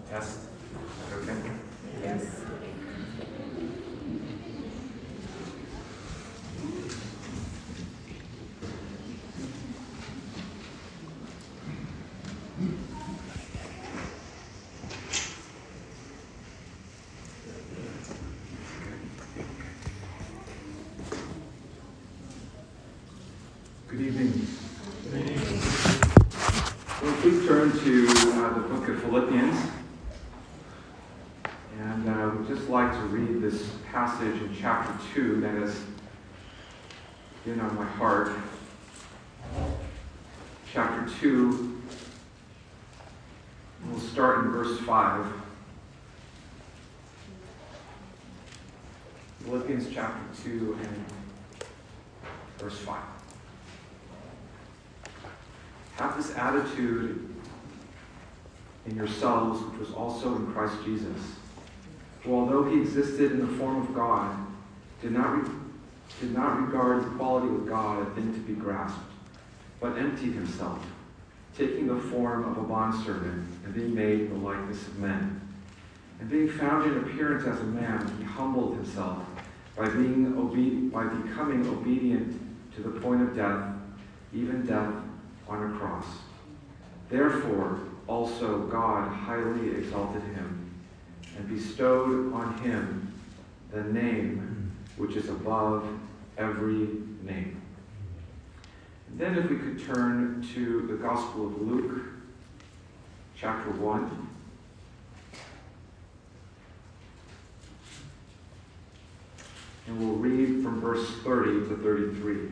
Yes? Okay? Yes. Good evening. Good evening. Well, please turn to the book of Philippians. And I would just like to read this passage in chapter 2 that has been on my heart. Chapter 2, we'll start in verse 5. Philippians chapter 2 and verse 5. Have this attitude in yourselves, which was also in Christ Jesus, who, although he existed in the form of God, did not regard equality with God a thing to be grasped, but emptied himself, taking the form of a bondservant and being made in the likeness of men. And being found in appearance as a man, he humbled himself by becoming obedient to the point of death, even death on a cross. Therefore, also God highly exalted him and bestowed on him the name which is above every name. And then if we could turn to the Gospel of Luke, chapter 1. And we'll read from verse 30 to 33.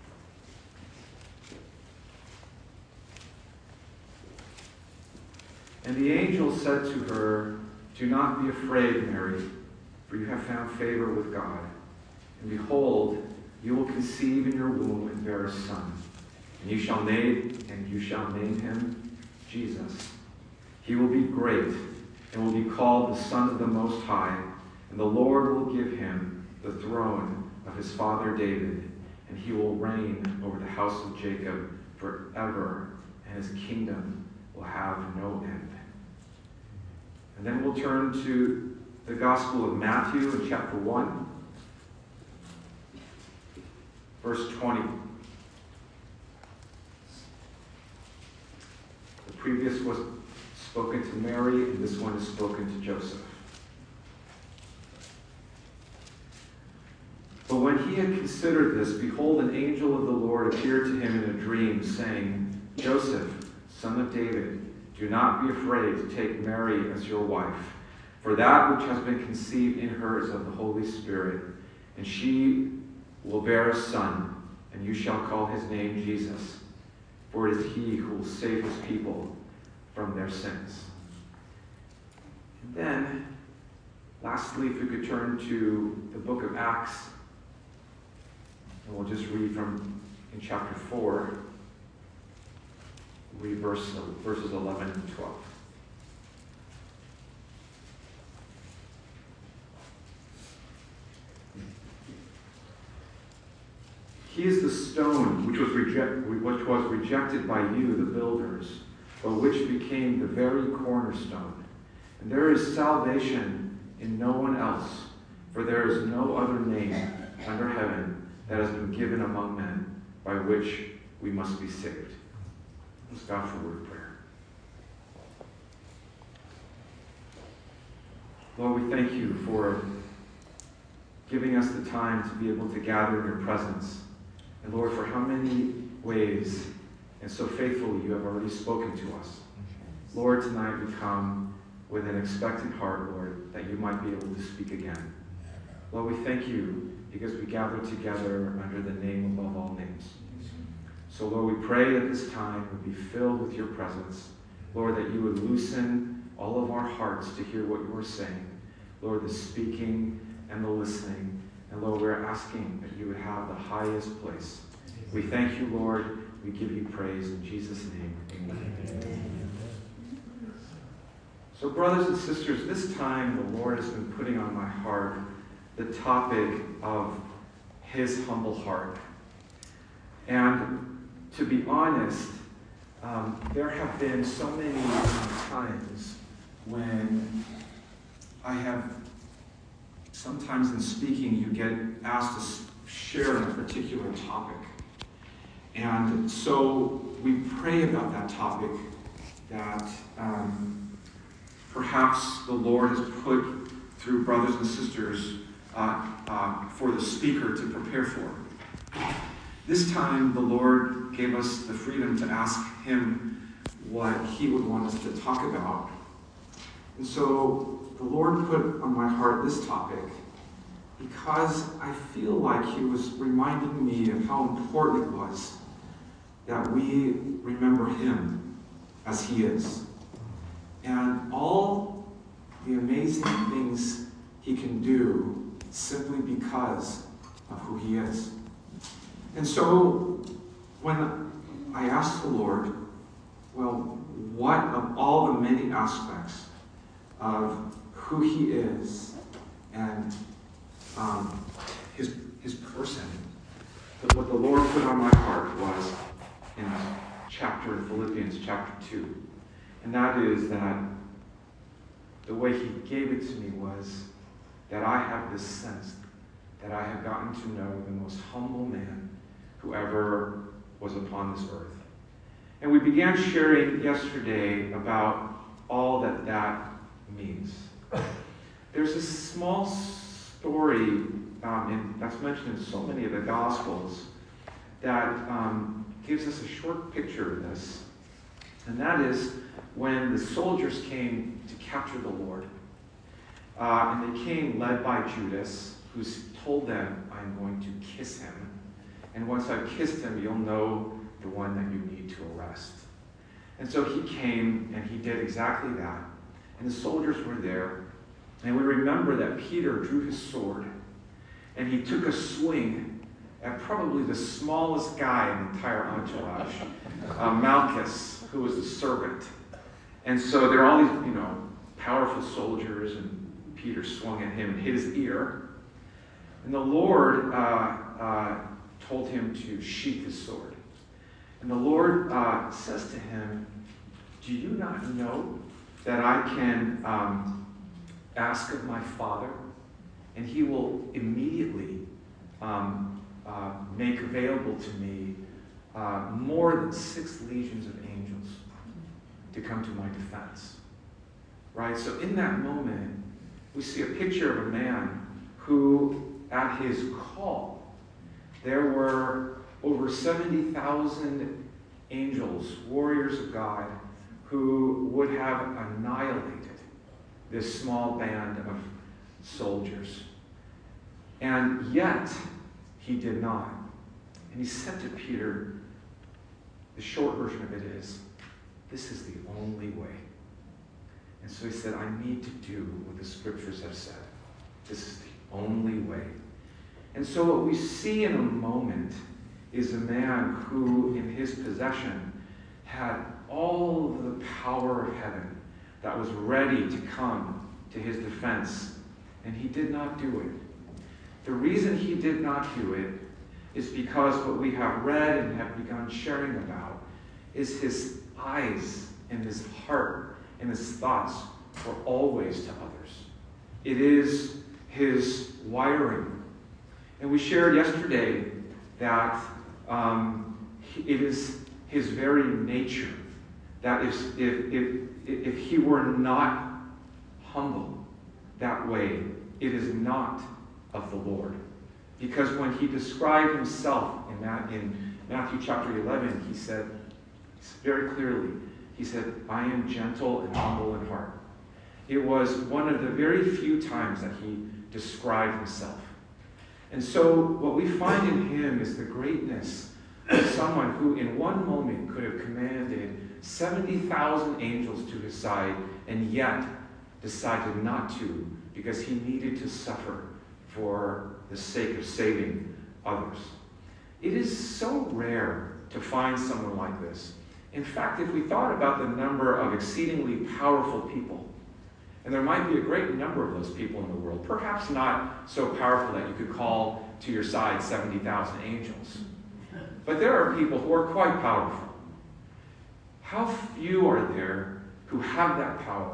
And the angel said to her, "Do not be afraid, Mary, for you have found favor with God. And behold, you will conceive in your womb and bear a son, and you shall name him Jesus. He will be great and will be called the Son of the Most High, and the Lord will give him the throne of his father David, and he will reign over the house of Jacob forever, and his kingdom will have no end." And then we'll turn to the Gospel of Matthew in chapter 1, verse 20. The previous was spoken to Mary, and this one is spoken to Joseph. But when he had considered this, behold, an angel of the Lord appeared to him in a dream, saying, "Joseph, son of David, do not be afraid to take Mary as your wife, for that which has been conceived in her is of the Holy Spirit, and she will bear a son, and you shall call his name Jesus, for it is he who will save his people from their sins." And then, lastly, if we could turn to the book of Acts, and we'll just read in chapter 4, read verses 11 and 12. He is the stone which was rejected by you, the builders, but which became the very cornerstone. And there is salvation in no one else, for there is no other name under heaven that has been given among men by which we must be saved. Let's bow for a word of prayer. Lord, we thank you for giving us the time to be able to gather in your presence. And Lord, for how many ways and so faithfully you have already spoken to us. Lord, tonight we come with an expectant heart, Lord, that you might be able to speak again. Lord, we thank you because we gather together under the name above all names. So, Lord, we pray that this time would be filled with your presence. Lord, that you would loosen all of our hearts to hear what you are saying. Lord, the speaking and the listening. And Lord, we're asking that you would have the highest place. We thank you, Lord. We give you praise in Jesus' name. Amen. So, brothers and sisters, this time the Lord has been putting on my heart the topic of his humble heart. And to be honest, there have been so many times when I have, sometimes in speaking, you get asked to share on a particular topic. And so we pray about that topic that perhaps the Lord has put through brothers and sisters for the speaker to prepare for. This time, the Lord gave us the freedom to ask him what he would want us to talk about. And so the Lord put on my heart this topic because I feel like he was reminding me of how important it was that we remember him as he is. And all the amazing things he can do simply because of who he is. And so when I asked the Lord, well, what of all the many aspects of who he is and his person, what the Lord put on my heart was in chapter Philippians chapter 2. And that is that the way he gave it to me was that I have this sense that I have gotten to know the most humble man who ever was upon this earth. And we began sharing yesterday about all that that means. There's a small story that's mentioned in so many of the Gospels that gives us a short picture of this. And that is when the soldiers came to capture the Lord. And they came led by Judas, who told them, I'm going to kiss him. And once I've kissed him, you'll know the one that you need to arrest. And so he came, and he did exactly that. And the soldiers were there. And we remember that Peter drew his sword, and he took a swing at probably the smallest guy in the entire entourage, Malchus, who was the servant. And so there are all these, powerful soldiers, and Peter swung at him and hit his ear. And the Lord told him to sheath his sword. And the Lord says to him, do you not know that I can ask of my Father, and he will immediately make available to me more than 6 legions of angels to come to my defense? Right? So in that moment, we see a picture of a man who, at his call, there were over 70,000 angels, warriors of God, who would have annihilated this small band of soldiers. And yet, he did not. And he said to Peter, the short version of it is, this is the only way. And so he said, I need to do what the scriptures have said. This is the only way. And so what we see in a moment is a man who, in his possession, had all of the power of heaven that was ready to come to his defense. And he did not do it. The reason he did not do it is because what we have read and have begun sharing about is his eyes and his heart and his thoughts were always to others. It is his wiring. And we shared yesterday that it is his very nature that if he were not humble that way, it is not of the Lord. Because when he described himself in Matthew chapter 11, he said very clearly, he said, I am gentle and humble in heart. It was one of the very few times that he described himself. And so what we find in him is the greatness of someone who in one moment could have commanded 70,000 angels to his side and yet decided not to because he needed to suffer for the sake of saving others. It is so rare to find someone like this. In fact, if we thought about the number of exceedingly powerful people, and there might be a great number of those people in the world, perhaps not so powerful that you could call to your side 70,000 angels, but there are people who are quite powerful. How few are there who have that power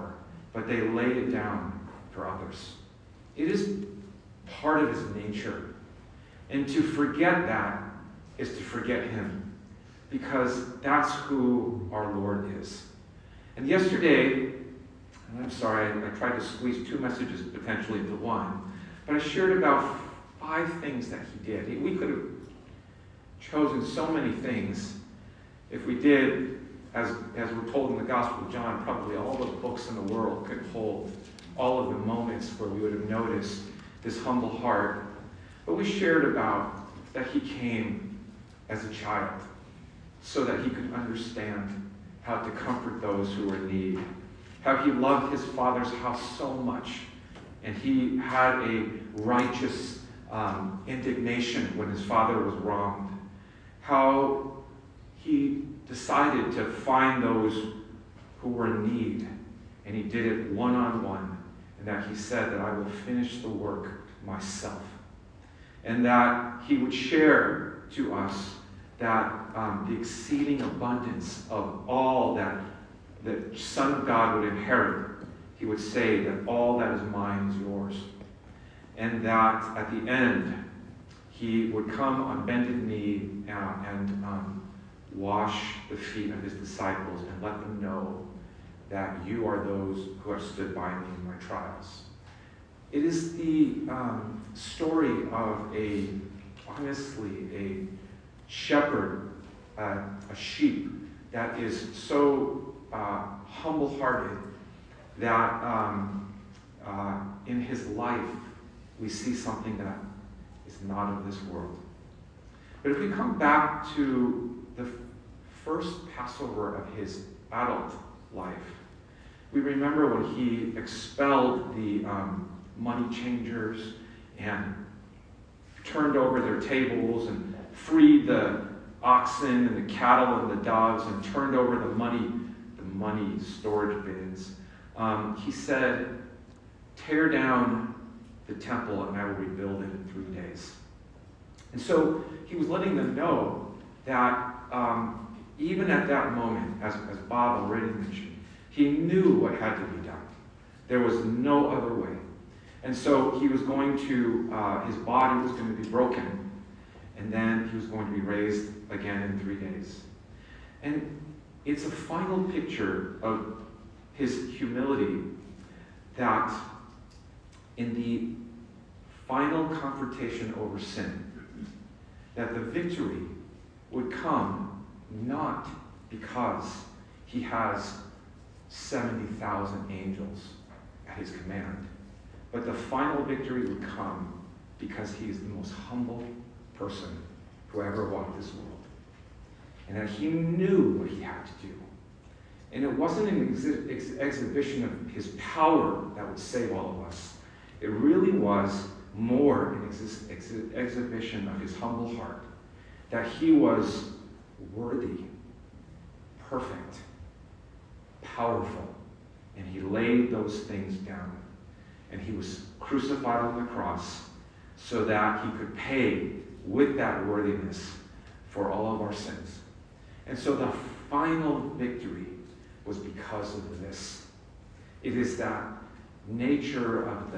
but they laid it down for others. It is part of his nature. And to forget that is to forget him, because that's who our Lord is. And yesterday, and I'm sorry, I tried to squeeze 2 messages potentially into one, but I shared about 5 things that he did. We could have chosen so many things. If we did, as we're told in the Gospel of John, probably all the books in the world could hold all of the moments where we would have noticed this humble heart. But we shared about that he came as a child so that he could understand how to comfort those who were in need, how he loved his Father's house so much, and he had a righteous indignation when his Father was wronged, how he decided to find those who were in need, and he did it one-on-one, and that he said that I will finish the work myself, and that he would share to us that the exceeding abundance of all that the Son of God would inherit, he would say that all that is mine is yours, and that at the end he would come on bended knee and wash the feet of his disciples and let them know that you are those who have stood by me in my trials. It is the story of a shepherd, a sheep that is so humble-hearted that in his life we see something that is not of this world. But if we come back to the first Passover of his adult life, we remember when he expelled the money changers and turned over their tables and freed the oxen and the cattle and the doves and turned over the money storage bins. He said, tear down the temple and I will rebuild it in 3 days. And so he was letting them know that even at that moment, as Bob already mentioned, he knew what had to be done. There was no other way. And so he was going to, his body was going to be broken, and then he was going to be raised again in 3 days. And it's a final picture of his humility that in the final confrontation over sin, that the victory would come not because he has 70,000 angels at his command, but the final victory would come because he is the most humble person who ever walked this world. And that he knew what he had to do. And it wasn't an exhibition of his power that would save all of us. It really was more an exhibition of his humble heart, that he was worthy, perfect, powerful, and he laid those things down. And he was crucified on the cross so that he could pay with that worthiness for all of our sins. And so the final victory was because of this. It is that nature of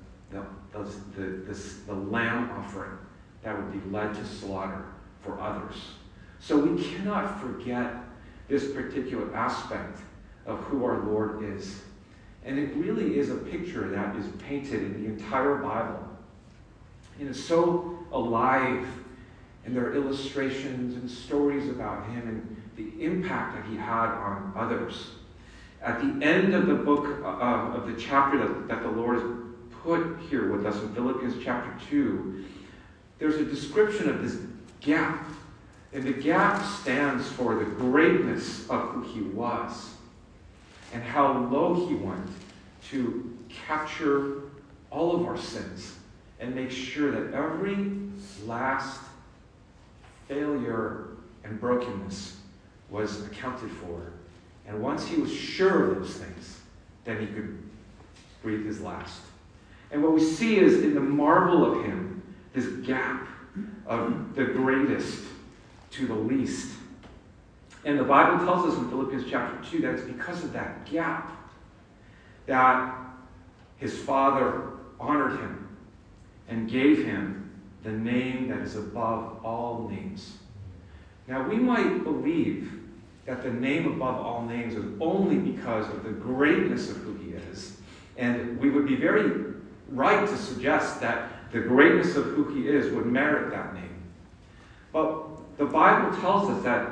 the lamb offering that would be led to slaughter for others. So we cannot forget this particular aspect of who our Lord is. And it really is a picture that is painted in the entire Bible. And it's so alive, and there are illustrations and stories about him and the impact that he had on others. At the end of the book, of the chapter that the Lord has put here with us in Philippians chapter 2, there's a description of this gap. And the gap stands for the greatness of who he was and how low he went to capture all of our sins and make sure that every last failure and brokenness was accounted for. And once he was sure of those things, then he could breathe his last. And what we see is in the marvel of him, this gap of the greatest to the least. And the Bible tells us in Philippians chapter 2 that it's because of that gap that his Father honored him and gave him the name that is above all names. Now, we might believe that the name above all names is only because of the greatness of who he is, and we would be very right to suggest that the greatness of who he is would merit that name. But the Bible tells us that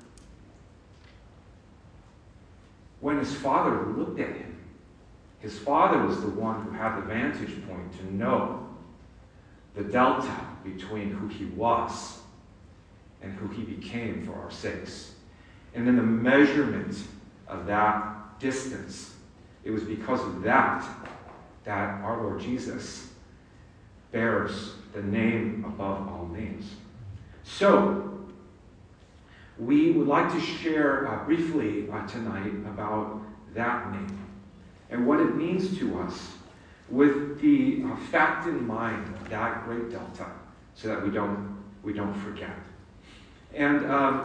when his Father looked at him, his Father was the one who had the vantage point to know the delta between who he was and who he became for our sakes. And in the measurement of that distance, it was because of that our Lord Jesus bears the name above all names. So, we would like to share briefly tonight about that name and what it means to us, with the fact in mind of that great delta, so that we don't forget. And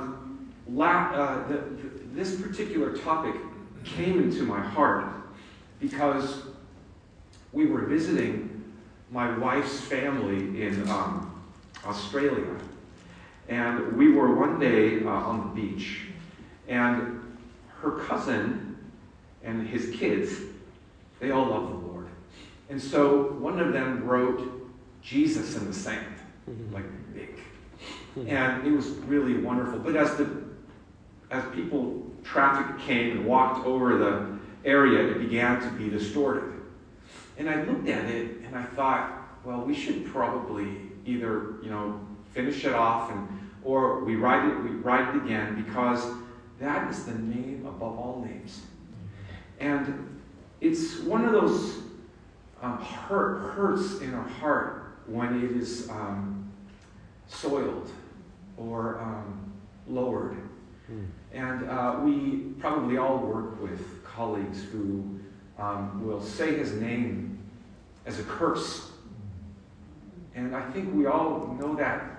this particular topic came into my heart because we were visiting my wife's family in Australia. And we were one day on the beach, and her cousin and his kids, they all love the Lord. And so one of them wrote Jesus in the sand, like big. And it was really wonderful. But as traffic came and walked over the area, it began to be distorted. And I looked at it and I thought, well, we should probably either, finish it off or we write it again, because that is the name above all names. And it's one of those hurts in our heart when it is soiled or lowered. And we probably all work with colleagues who will say his name as a curse. And I think we all know that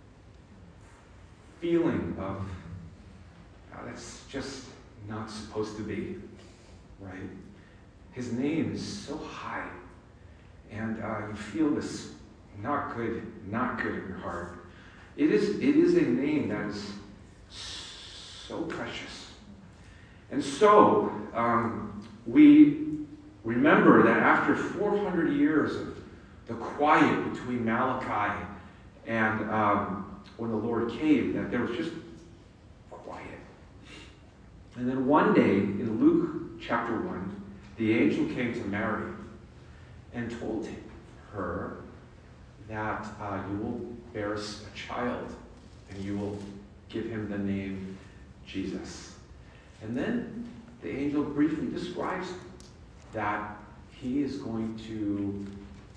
feeling of, that's just not supposed to be, right? His name is so high, and you feel this not good in your heart. It is a name that is so precious. And so, we remember that after 400 years of the quiet between Malachi and when the Lord came, that there was just quiet. And then one day, in Luke chapter 1, the angel came to Mary and told her that you will bear a child, and you will give him the name Jesus. And then the angel briefly describes that he is going to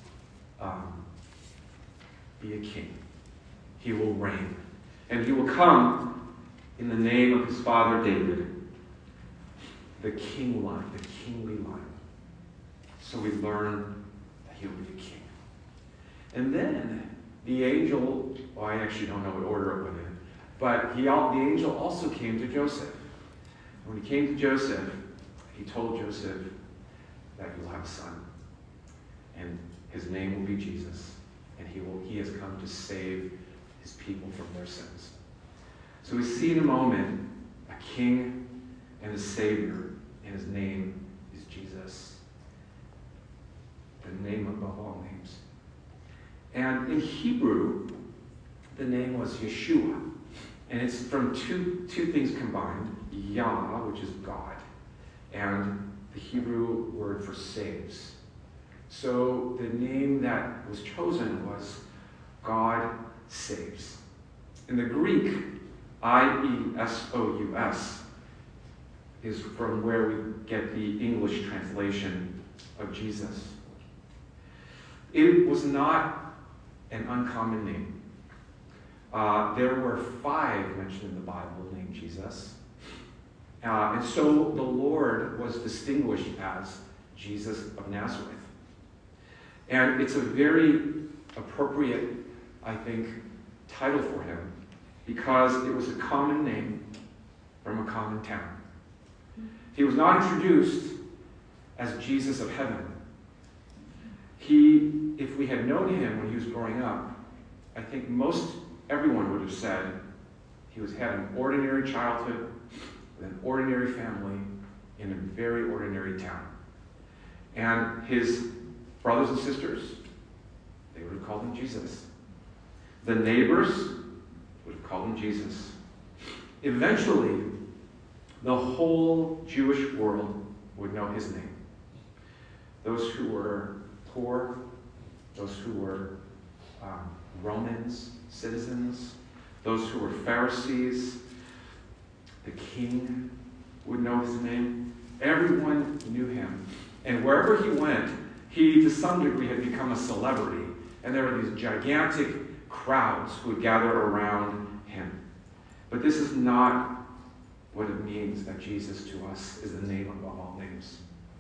be a king. He will reign. And he will come in the name of his father David, the king line, the kingly line. So we learn that he will be a king. And then the angel, well, I actually don't know what order it went in, but the angel also came to Joseph. When he came to Joseph, he told Joseph that you'll have a son, and his name will be Jesus, and he has come to save his people from their sins. So we see in a moment a king and a savior, and his name is Jesus, the name above all names. And in Hebrew, the name was Yeshua, and it's from two things combined: Yah, which is God, and the Hebrew word for saves. So the name that was chosen was God saves. In the Greek, I-E-S-O-U-S is from where we get the English translation of Jesus. It was not an uncommon name. There were 5 mentioned in the Bible named Jesus. And so the Lord was distinguished as Jesus of Nazareth. And it's a very appropriate, I think, title for him, because it was a common name from a common town. He was not introduced as Jesus of heaven. If we had known him when he was growing up, I think everyone would have said he had an ordinary childhood with an ordinary family in a very ordinary town. And his brothers and sisters, they would have called him Jesus. The neighbors would have called him Jesus. Eventually, the whole Jewish world would know his name. Those who were poor, those who were Romans, citizens, those who were Pharisees, the king would know his name. Everyone knew him. And wherever he went, he, to some degree, had become a celebrity. And there were these gigantic crowds who would gather around him. But this is not what it means that Jesus to us is the name above all names.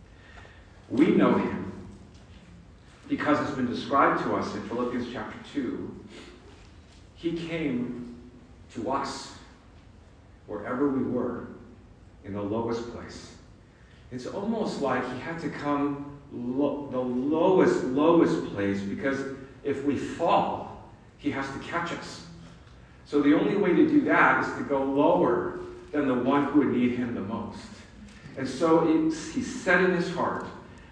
We know him because it's been described to us in Philippians chapter 2. He came to us wherever we were in the lowest place. It's almost like he had to come the lowest place, because if we fall, he has to catch us. So the only way to do that is to go lower than the one who would need him the most. And so he said in his heart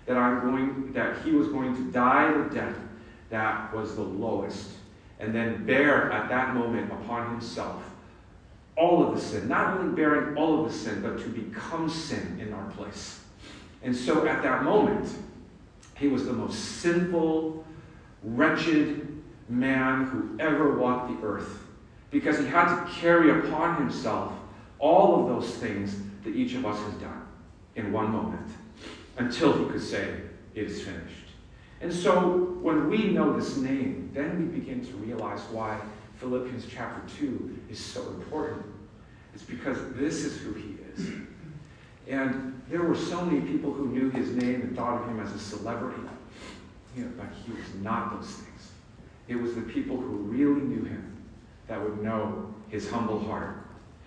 that he was going to die the death that was the lowest, and then bear at that moment upon himself all of the sin. Not only bearing all of the sin, but to become sin in our place. And so at that moment, he was the most sinful, wretched man who ever walked the earth, because he had to carry upon himself all of those things that each of us has done in one moment, until he could say, "It is finished." And so when we know this name, then we begin to realize why Philippians chapter 2 is so important. It's because this is who he is. And there were so many people who knew his name and thought of him as a celebrity. But he was not those things. It was the people who really knew him that would know his humble heart.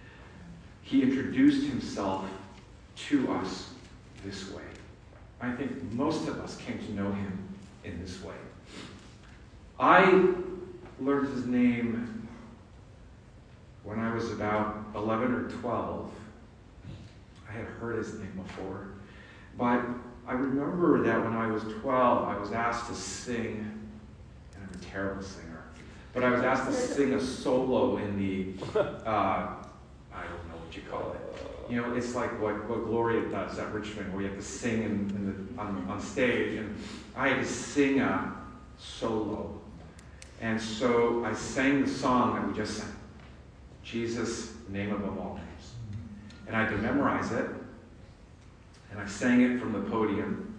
He introduced himself to us this way. I think most of us came to know him in this way. I learned his name when I was about 11 or 12. I had heard his name before. But I remember that when I was 12, I was asked to sing, and I'm a terrible singer, but I was asked to sing a solo in the, I don't know what you call it. It's like what Gloria does at Richmond, where you have to sing on stage, and I had to sing a solo. And so I sang the song that we just sang, Jesus, name above all names. And I had to memorize it, and I sang it from the podium.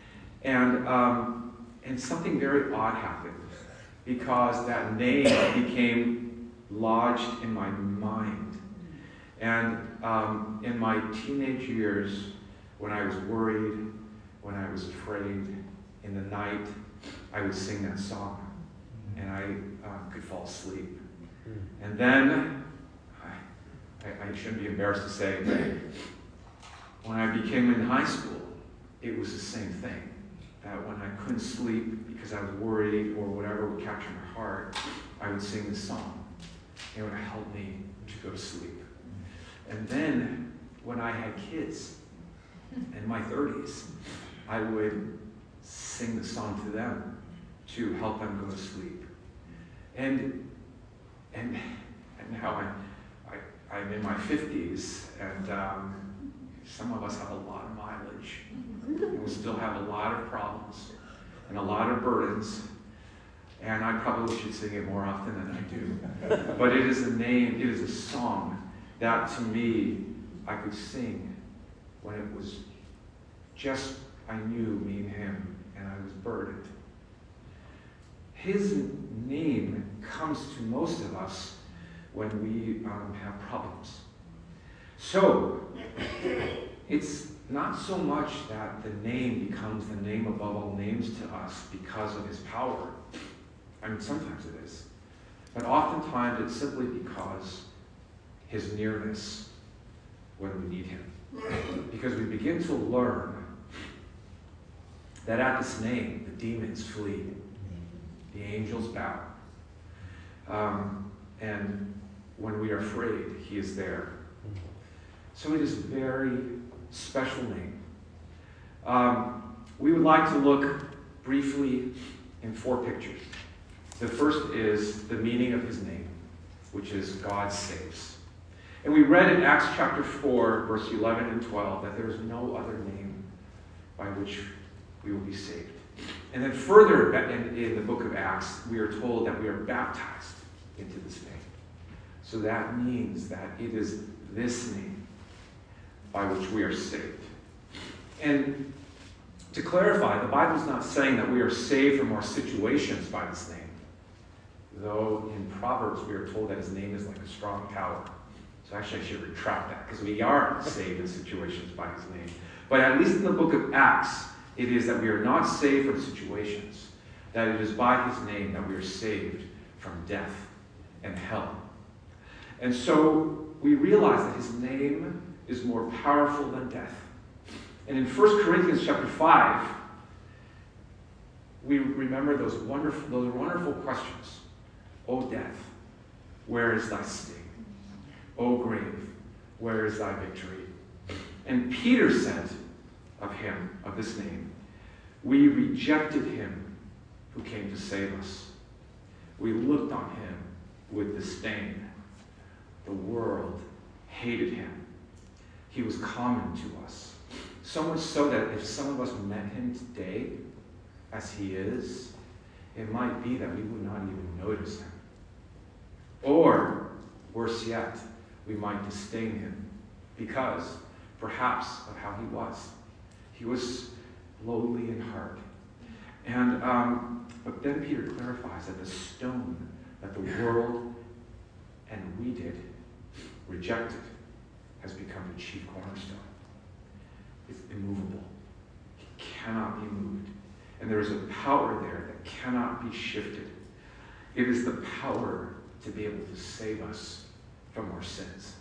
And something very odd happened, because that name became lodged in my mind. And in my teenage years, when I was worried, when I was afraid, in the night, I would sing that song, and I could fall asleep. And then, I shouldn't be embarrassed to say, but when I became in high school, it was the same thing. That when I couldn't sleep because I was worried or whatever would capture my heart, I would sing this song. It would help me to go to sleep. And then, when I had kids in my 30s, I would sing the song to them to help them go to sleep. And now I'm in my 50s, and some of us have a lot of mileage. And we still have a lot of problems and a lot of burdens. And I probably should sing it more often than I do. But it is a song that to me I could sing when it was just, I knew me and him, and I was burdened. His name comes to most of us when we have problems. So, it's not so much that the name becomes the name above all names to us because of his power. I mean, sometimes it is. But oftentimes it's simply because his nearness when we need him. Because we begin to learn that at this name, the demons flee, the angels bow. And when we are afraid, he is there. So it is a very special name. We would like to look briefly in 4 pictures. The first is the meaning of his name, which is God saves. And we read in Acts chapter 4, verse 11 and 12, that there is no other name by which we will be saved. And then further in the book of Acts, we are told that we are baptized into this name. So that means that it is this name by which we are saved. And to clarify, the Bible's not saying that we are saved from our situations by this name. Though in Proverbs we are told that his name is like a strong tower. So actually I should retract that, because we are saved in situations by his name. But at least in the book of Acts, it is that we are not saved from situations. That it is by his name that we are saved from death and hell. And so we realize that his name is more powerful than death. And in 1 Corinthians chapter 5, we remember those wonderful questions. O death, where is thy sting? O grave, where is thy victory? And Peter said of him, of this name, we rejected him who came to save us. We looked on him with disdain. The world hated him. He was common to us. So much so that if some of us met him today as he is, it might be that we would not even notice him. Or, worse yet, we might disdain him because, perhaps, of how he was. He was lowly in heart. And but then Peter clarifies that the stone that the world and we did rejected has become the chief cornerstone. It's immovable. It cannot be moved. And there is a power there that cannot be shifted. It is the power to be able to save us from our sins.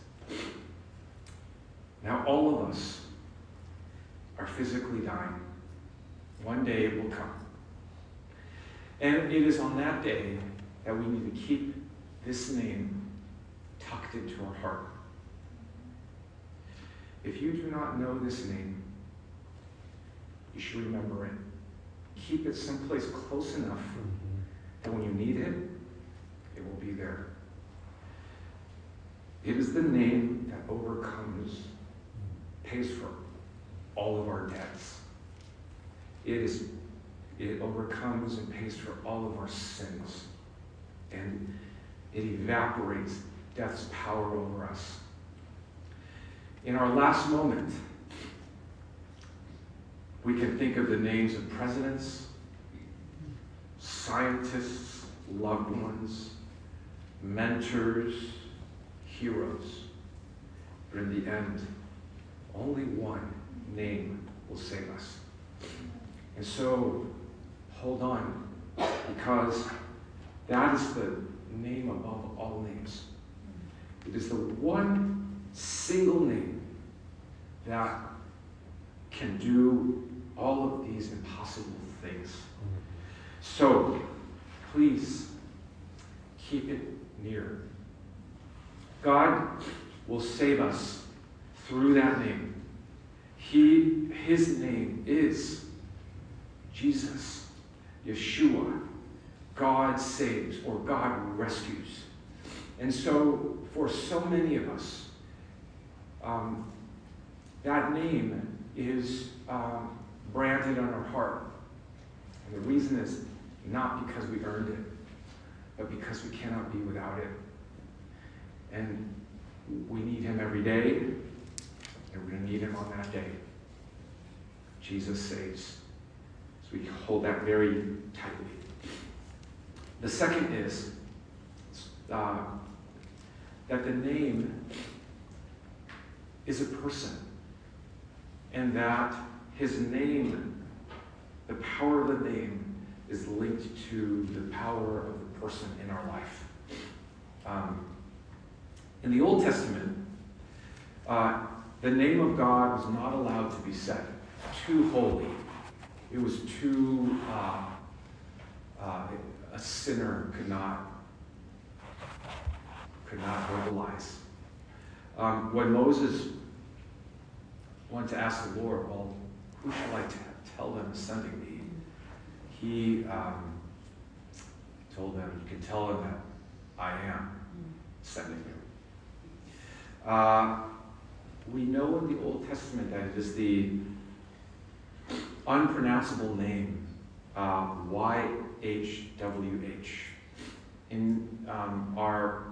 Now, all of us are physically dying. One day it will come. And it is on that day that we need to keep this name tucked into our heart. If you do not know this name, you should remember it. Keep it someplace close enough that when you need it, it will be there. It is the name that overcomes, pays for all of our debts. It overcomes and pays for all of our sins. And it evaporates death's power over us. In our last moment, we can think of the names of presidents, scientists, loved ones, mentors, heroes. But in the end, only one name will save us. And so, hold on, because that is the name above all names. It is the one single name that can do all of these impossible things. So, please, keep it near. God will save us through that name. His name is Jesus, Yeshua. God saves, or God rescues. And so, for so many of us, that name is branded on our heart. And the reason is not because we earned it, but because we cannot be without it. And we need him every day, and we're going to need him on that day. Jesus saves. So we hold that very tightly. The second is that the name is a person, and that his name, the power of the name, is linked to the power of the person in our life. In the Old Testament, the name of God was not allowed to be said. Too holy. It was too, a sinner could not verbalize. When Moses wanted to ask the Lord, well, who shall I tell them is sending me? He told them, you can tell them that I am sending you. We know in the Old Testament that it is the unpronounceable name, YHWH. In our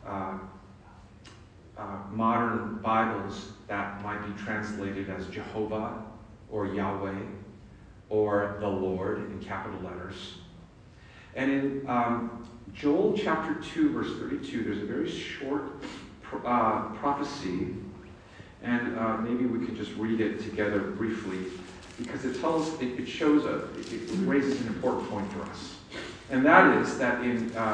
modern Bibles, that might be translated as Jehovah or Yahweh or the Lord in capital letters. And in Joel chapter 2, verse 32, there's a very short prophecy, and maybe we could just read it together briefly, because it raises an important point for us. And that is that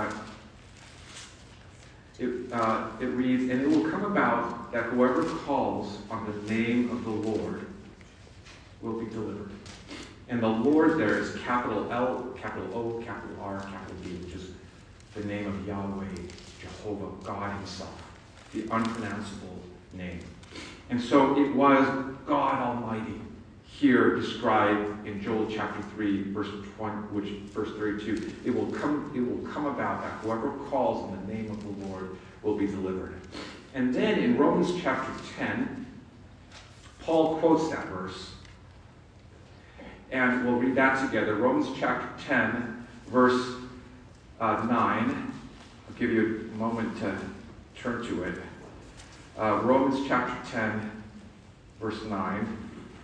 it reads, and it will come about that whoever calls on the name of the Lord will be delivered. And the Lord there is capital L, capital O, capital R, capital D, which is the name of Yahweh, Jehovah, God himself, the unpronounceable name. And so it was God Almighty here described in Joel chapter 3, verse 32. It will come about that whoever calls on the name of the Lord will be delivered. And then in Romans chapter 10, Paul quotes that verse. And we'll read that together. Romans chapter 10, verse 9. I'll give you a moment to turn to it. Romans chapter 10, verse 9.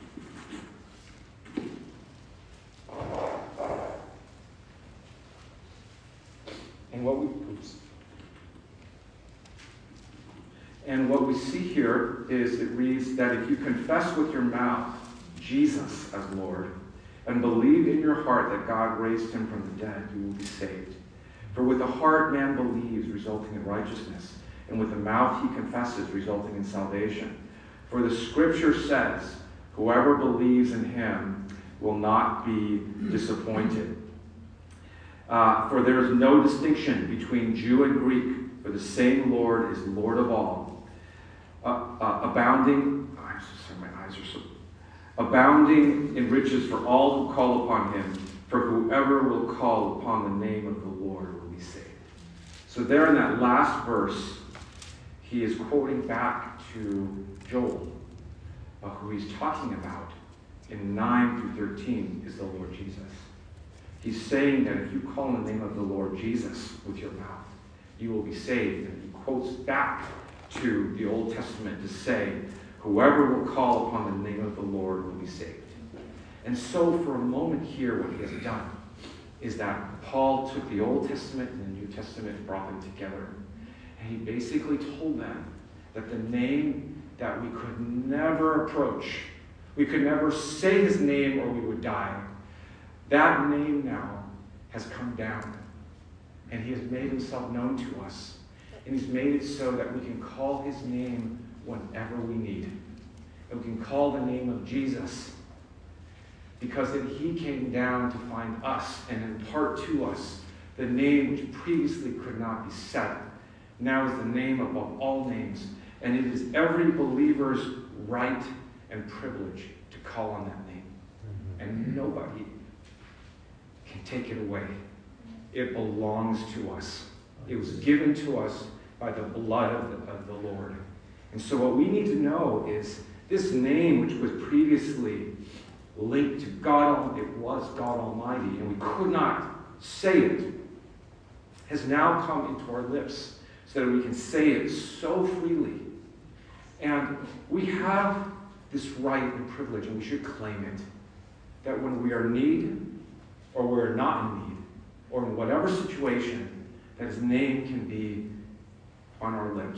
And what we see here is it reads that if you confess with your mouth Jesus as Lord and believe in your heart that God raised him from the dead, you will be saved. For with the heart man believes, resulting in righteousness, and with the mouth he confesses, resulting in salvation. For the scripture says, whoever believes in him will not be disappointed. For there is no distinction between Jew and Greek, for the same Lord is Lord of all, abounding in riches for all who call upon him. For whoever will call upon the name of the Lord will be saved. So there in that last verse, he is quoting back to Joel, who he's talking about in 9 through 13 is the Lord Jesus. He's saying that if you call on the name of the Lord Jesus with your mouth, you will be saved. And he quotes back to the Old Testament to say, whoever will call upon the name of the Lord will be saved. And so for a moment here, what he has done is that Paul took the Old Testament and the New Testament and brought them together. And he basically told them that the name that we could never approach, we could never say his name or we would die, that name now has come down. And he has made himself known to us. And he's made it so that we can call his name whenever we need. And we can call the name of Jesus because that he came down to find us and impart to us the name which previously could not be said. Now is the name above all names. And it is every believer's right and privilege to call on that name. And nobody can take it away. It belongs to us. It was given to us by the blood of the Lord. And so what we need to know is this name, which was previously linked to God, it was God Almighty, and we could not say it, has now come into our lips so that we can say it so freely. And we have this right and privilege, and we should claim it, that when we are in need, or we're not in need, or in whatever situation, that his name can be on our lips.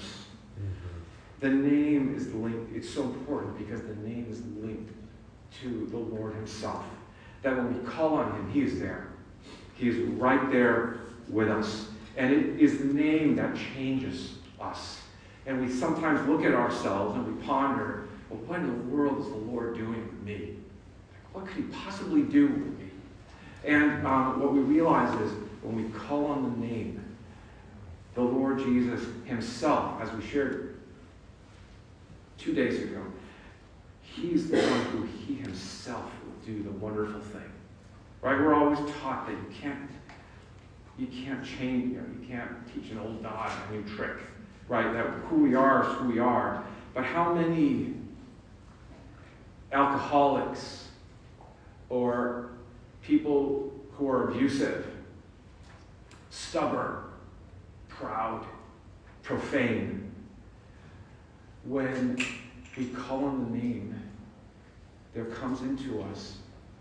The name is linked. It's so important because the name is linked to the Lord himself. That when we call on him, he is there. He is right there with us. And it is the name that changes us. And we sometimes look at ourselves and we ponder, well, what in the world is the Lord doing with me? what could he possibly do with me? And what we realize is when we call on the name, the Lord Jesus himself, as we shared 2 days ago, he's the one who he himself will do the wonderful thing. Right? We're always taught that you can't change, you can't teach an old dog a new trick. Right? That who we are is who we are. But how many alcoholics or people who are abusive, stubborn, proud, profane, when we call on the name, there comes into us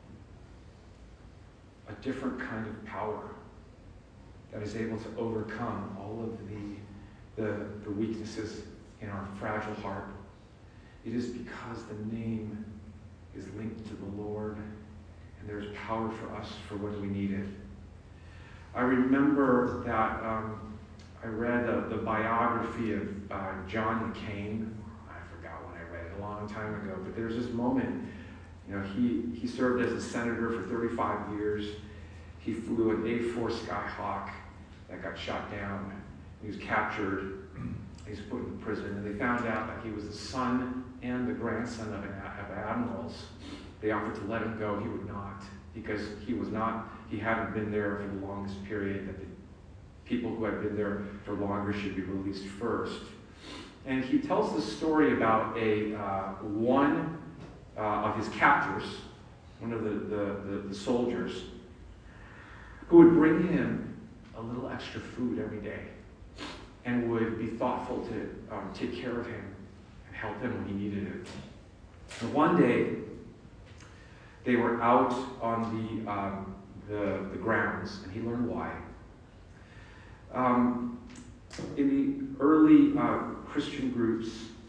a different kind of power that is able to overcome all of the weaknesses in our fragile heart. It is because the name is linked to the Lord, and there's power for us for when we need it. I remember that I read the biography of John McCain. I forgot when I read it, a long time ago, but there's this moment, he served as a senator for 35 years. He flew an A-4 Skyhawk that got shot down. He was captured. He was put in prison, and they found out that he was the son and the grandson of admirals. They offered to let him go. He would not, because he hadn't been there for the longest period, that the people who had been there for longer should be released first. And he tells the story about one of his captors, one of the soldiers, who would bring him a little extra food every day and would be thoughtful to take care of him and help him when he needed it. And one day, they were out on the grounds, and he learned why. In the early Christian groups,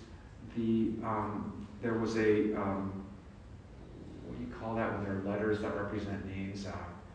there was a, what do you call that when there are letters that represent names?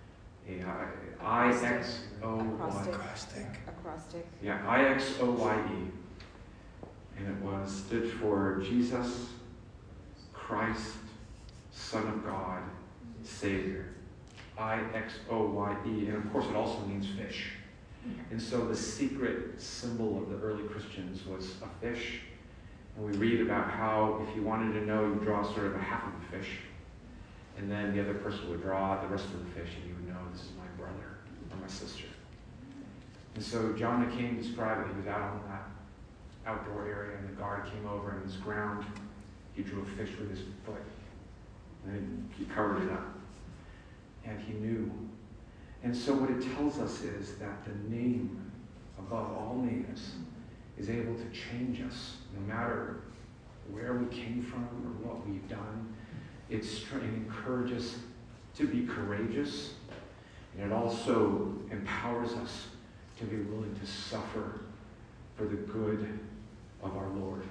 Acrostic. Yeah, IXOYE. And it stood for Jesus Christ, Son of God, Savior. IXOYE. And of course it also means fish. And so the secret symbol of the early Christians was a fish. And we read about how if you wanted to know, you draw sort of a half of the fish. And then the other person would draw the rest of the fish, and you would know this is my brother or my sister. And so John McCain described that he was out on that outdoor area, and the guard came over, and this ground, he drew a fish with his foot. And he covered it up. And he knew. And so what it tells us is that the name, above all names, is able to change us, no matter where we came from or what we've done. It encourages us to be courageous, and it also empowers us to be willing to suffer for the good of our Lord.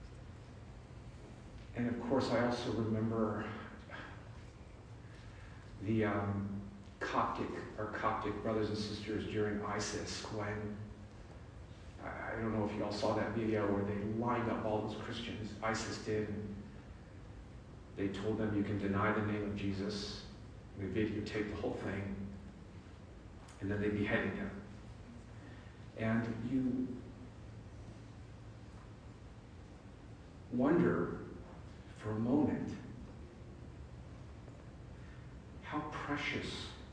And of course, I also remember the Coptic brothers and sisters during ISIS, when, I don't know if you all saw that video where they lined up all those Christians, ISIS did, and they told them you can deny the name of Jesus, and they videotaped the whole thing, and then they beheaded him. And you wonder for a moment how precious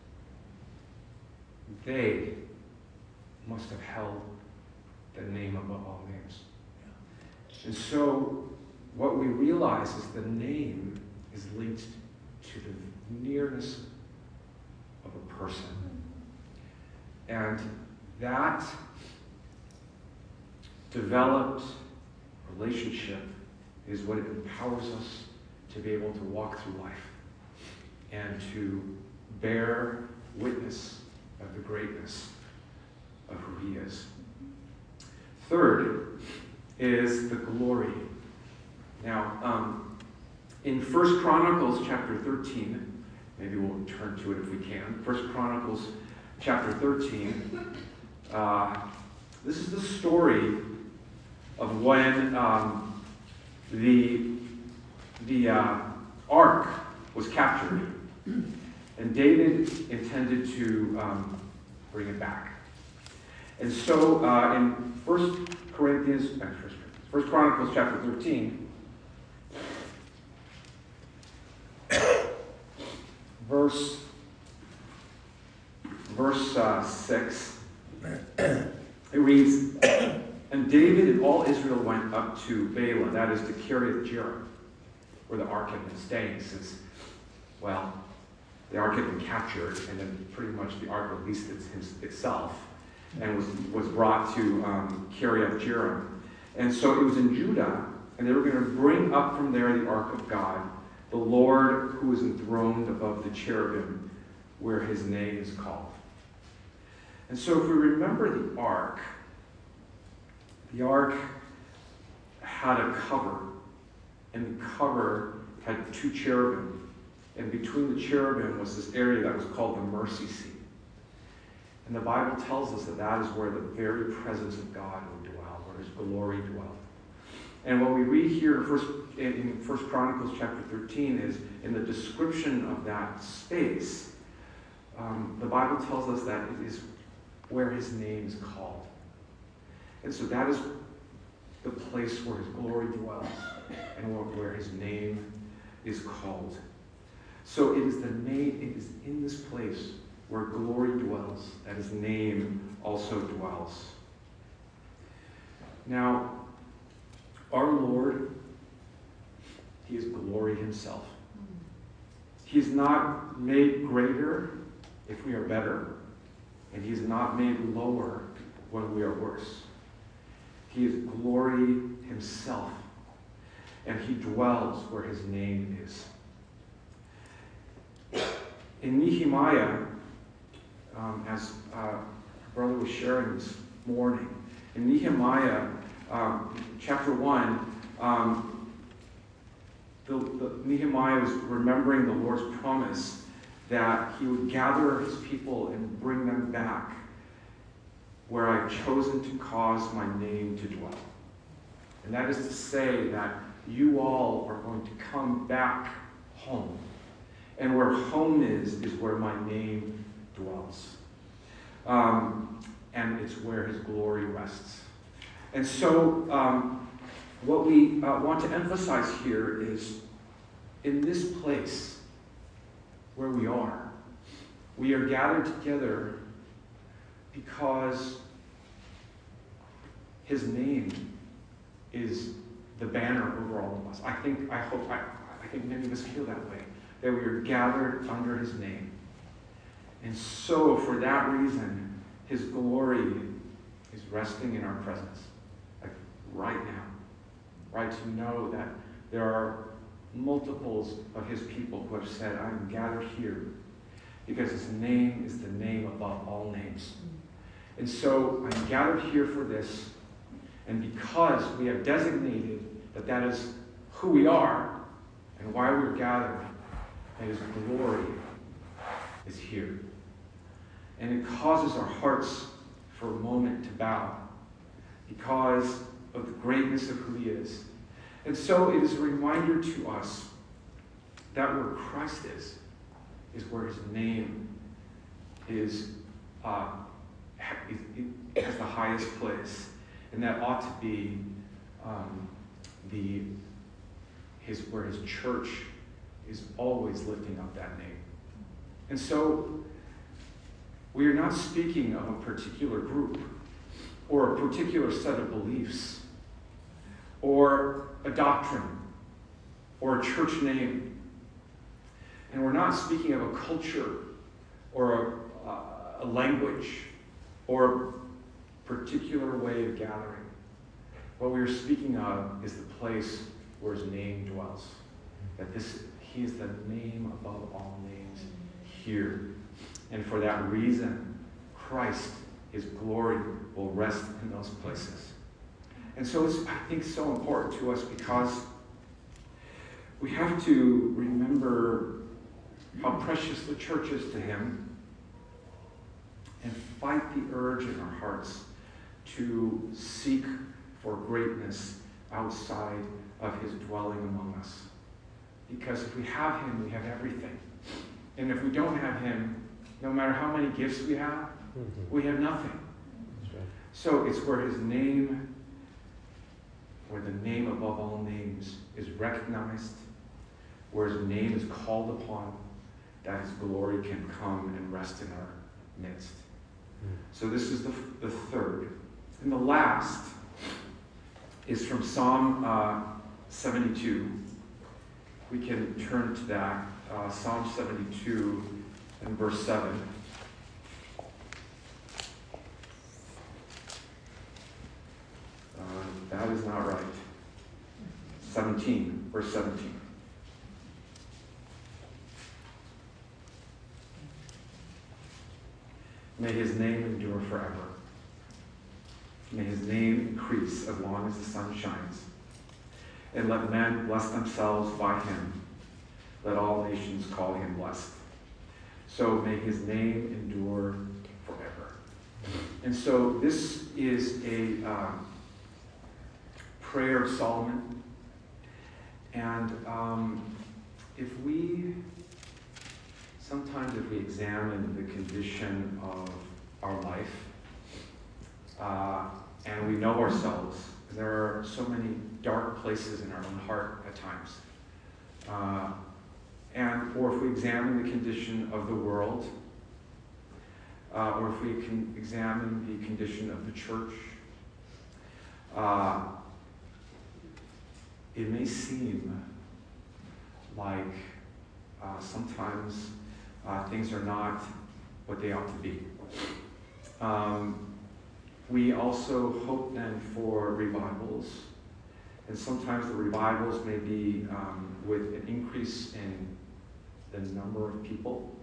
they must have held the name above all names. And so what we realize is the name is linked to the nearness of a person. And that developed relationship is what empowers us to be able to walk through life and to bear witness of the greatness of who he is. Third is the glory. Now, in 1 Chronicles chapter 13, maybe we'll turn to it if we can. 1 Chronicles chapter 13, this is the story of when the ark was captured, and David intended to bring it back. And so in 1 Chronicles chapter 13, verse 6, it reads, "And David and all Israel went up to Bela," that is to Kiriath-Jearim, where the ark had been staying since, well, the ark had been captured, and then pretty much the ark released itself and was brought to Kiriath-Jearim. And so it was in Judah, and they were going to bring up from there the ark of God, the Lord who is enthroned above the cherubim, where his name is called. And so if we remember the ark had a cover, and the cover had 2 cherubim. And between the cherubim was this area that was called the mercy seat. And the Bible tells us that that is where the very presence of God would dwell, where his glory dwelled. And what we read here in 1 Chronicles chapter 13 is in the description of that space, the Bible tells us that it is where his name is called. And so that is the place where his glory dwells and where his name is called. So it is in this place where glory dwells that his name also dwells. Now, our Lord, he is glory himself. He is not made greater if we are better, and he is not made lower when we are worse. He is glory himself, and he dwells where his name is. In Nehemiah, as brother was sharing this morning, in Nehemiah chapter 1, Nehemiah was remembering the Lord's promise that he would gather his people and bring them back where I've chosen to cause my name to dwell. And that is to say that you all are going to come back home. And where home is where my name dwells. And it's where his glory rests. And so what we want to emphasize here is in this place where we are gathered together because his name is the banner over all of us. I think many of us feel that way, that we are gathered under his name. And so for that reason, his glory is resting in our presence, like right now. Right, to know that there are multiples of his people who have said, I am gathered here because his name is the name above all names. And so I'm gathered here for this, and because we have designated that that is who we are and why we're gathered, that his glory is here. And it causes our hearts for a moment to bow because of the greatness of who he is. And so it is a reminder to us that where Christ is where his name is has the highest place. And that ought to be where his church is always lifting up that name. And so we are not speaking of a particular group or a particular set of beliefs or a doctrine or a church name. And we're not speaking of a culture or a language or a particular way of gathering. What we are speaking of is the place where his name dwells. That he is the name above all names here. And for that reason, Christ, his glory, will rest in those places. And so it's, I think, so important to us because we have to remember how precious the church is to him and fight the urge in our hearts to seek for greatness outside of his dwelling among us. Because if we have him, we have everything. And if we don't have him, no matter how many gifts we have nothing. That's right. So it's where his name, where the name above all names is recognized, where his name is called upon, that his glory can come and rest in our midst. So this is the third. And the last is from Psalm 72. We can turn to that. Psalm 72 and verse 7. That is not right. 17, verse 17. May his name endure forever. May his name increase as long as the sun shines. And let men bless themselves by him. Let all nations call him blessed. So may his name endure forever. And so this is a prayer of Solomon. And sometimes if we examine the condition of our life, and we know ourselves, there are so many dark places in our own heart at times. Or if we examine the condition of the world, or if we can examine the condition of the church, it may seem like sometimes things are not what they ought to be. We also hope then for revivals, and sometimes the revivals may be with an increase in the number of people,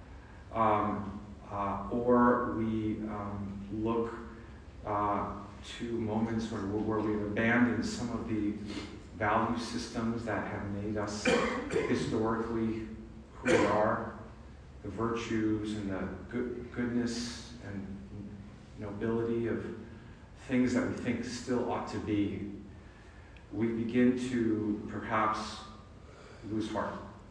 or we look to moments where we've abandoned some of the value systems that have made us historically who we are, the virtues and the goodness and nobility of things that we think still ought to be. We begin to perhaps lose heart.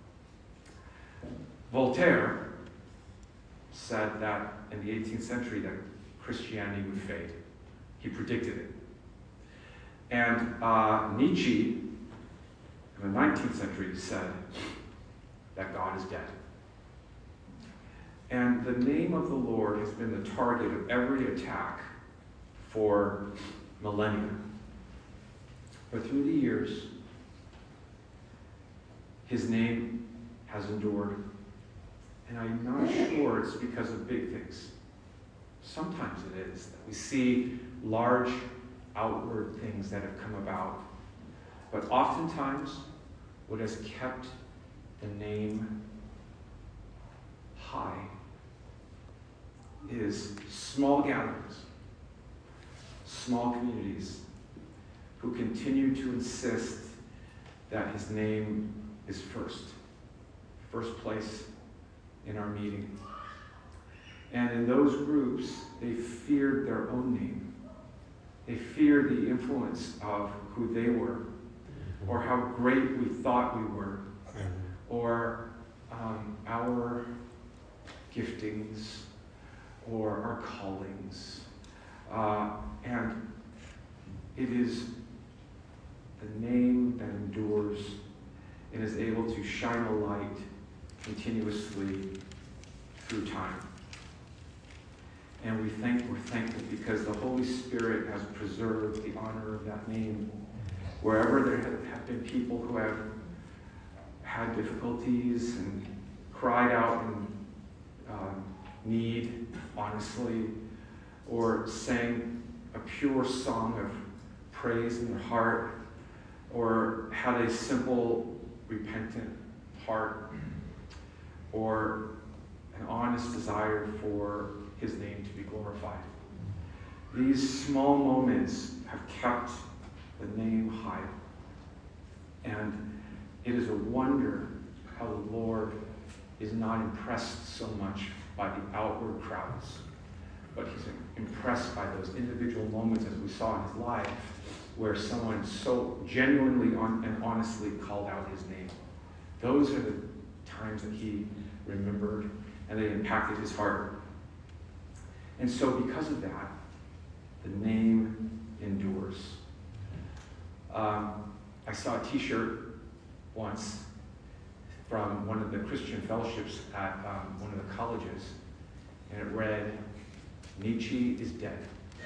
Voltaire said that in the 18th century that Christianity would fade. He predicted it. And Nietzsche, in the 19th century, said that God is dead. And the name of the Lord has been the target of every attack for millennia. But through the years, his name has endured. And I'm not sure it's because of big things. Sometimes it is. That we see large outward things that have come about. But oftentimes, what has kept the name high is small gatherings, small communities who continue to insist that his name is first place in our meeting. And in those groups, they feared their own name. They feared the influence of who they were, or how great we thought we were, or our giftings, or our callings. And it is the name that endures and is able to shine a light continuously through time. And we're thankful because the Holy Spirit has preserved the honor of that name. Wherever there have been people who have had difficulties and cried out in need, honestly, or sang a pure song of praise in their heart, or had a simple, repentant heart, or an honest desire for his name to be glorified. These small moments have kept the name high. And it is a wonder how the Lord is not impressed so much by the outward crowds, but he's impressed by those individual moments, as we saw in his life, where someone so genuinely and honestly called out his name. Those are the times that he remembered and they impacted his heart. And so because of that, the name endures. I saw a t-shirt once from one of the Christian fellowships at one of the colleges, and it read, "Nietzsche is dead."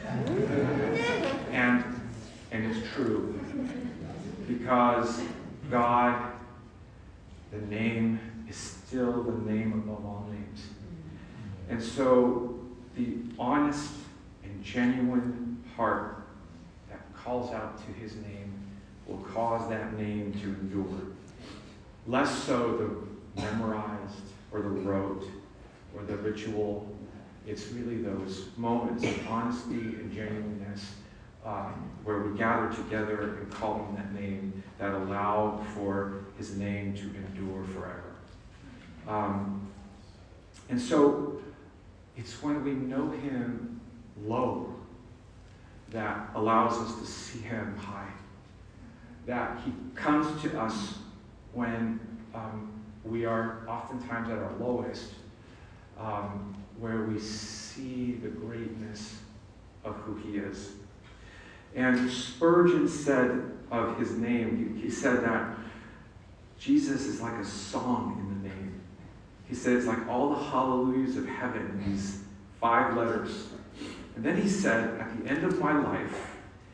And it's true, because God, the name, is still the name above all names. And so the honest and genuine heart that calls out to his name will cause that name to endure. Less so the memorized or the rote or the ritual. It's really those moments of honesty and genuineness where we gather together and call on that name that allow for his name to endure forever. And so it's when we know him low that allows us to see him high. That he comes to us when we are oftentimes at our lowest, where we see the greatness of who he is. And Spurgeon said of his name, he said that Jesus is like a song in the name. He said it's like all the hallelujahs of heaven, these 5 letters. And then he said, at the end of my life,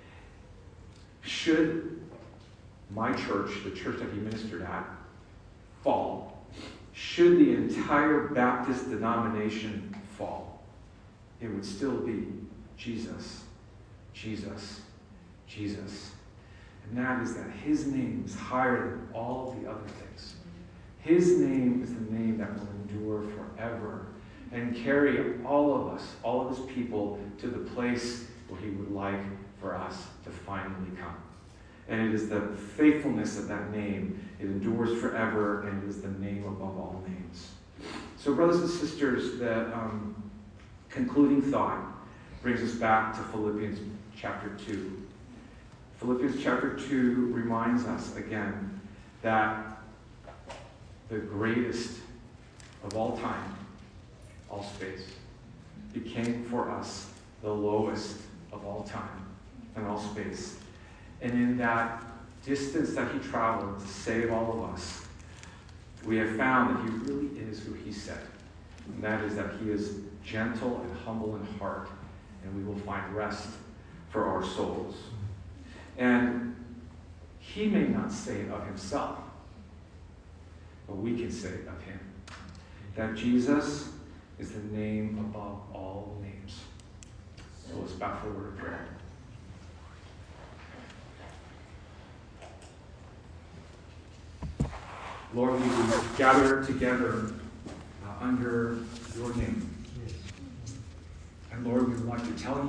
should my church, the church that he ministered at, fall, should the entire Baptist denomination fall, it would still be Jesus, Jesus, Jesus. And that is that his name is higher than all the other things. His name is the name that will endure forever and carry all of us, all of his people, to the place where he would like for us to finally come. And it is the faithfulness of that name. It endures forever, and it is the name above all names. So, brothers and sisters, the concluding thought brings us back to Philippians chapter 2. Philippians chapter 2 reminds us again that the greatest of all time, all space, became for us the lowest of all time and all space. And in that distance that he traveled to save all of us, we have found that he really is who he said. And that is that he is gentle and humble in heart, and we will find rest for our souls. And he may not say it of himself, but we can say it of him. That Jesus is the name above all names. So let's bow for a word of prayer. Lord, we gather together under your name. And Lord, we would like to tell you